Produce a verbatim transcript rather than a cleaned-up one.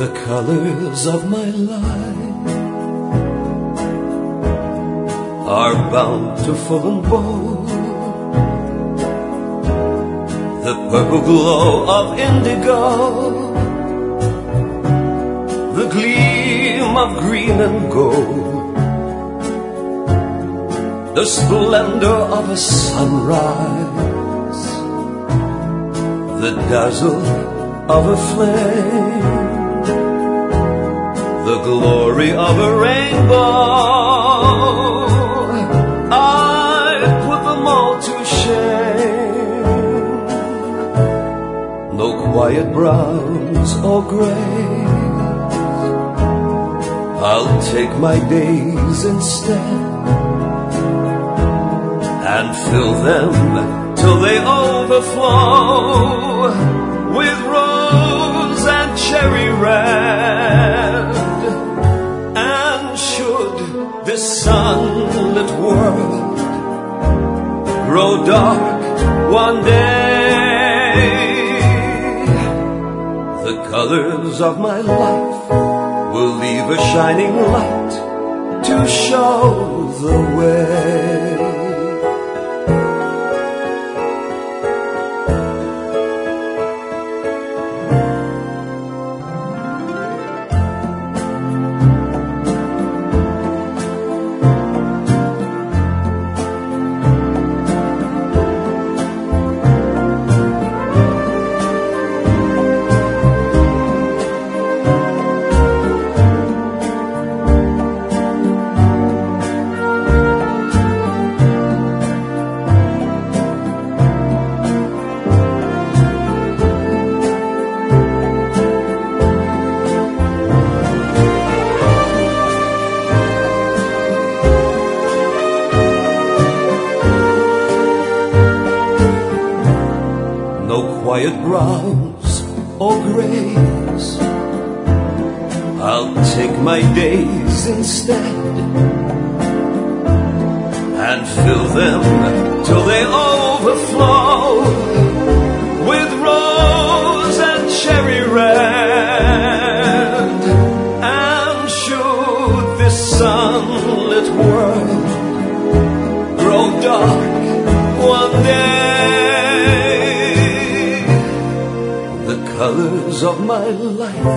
the colors of my life are bountiful and bold. The purple glow of indigo, the gleam of green and gold, the splendor of a sunrise, the dazzle of a flame, the glory of a rainbow. I put them all to shame. No quiet browns or grays, I'll take my days instead and fill them till they overflow with rose and cherry red. And should this sunlit world grow dark one day, the colors of my life will leave a shining light to show the way. No quiet browns or grays, I'll take my days instead and fill them till they overflow with rose and cherry red. And should this sunlit world grow dark one day, the colors of my life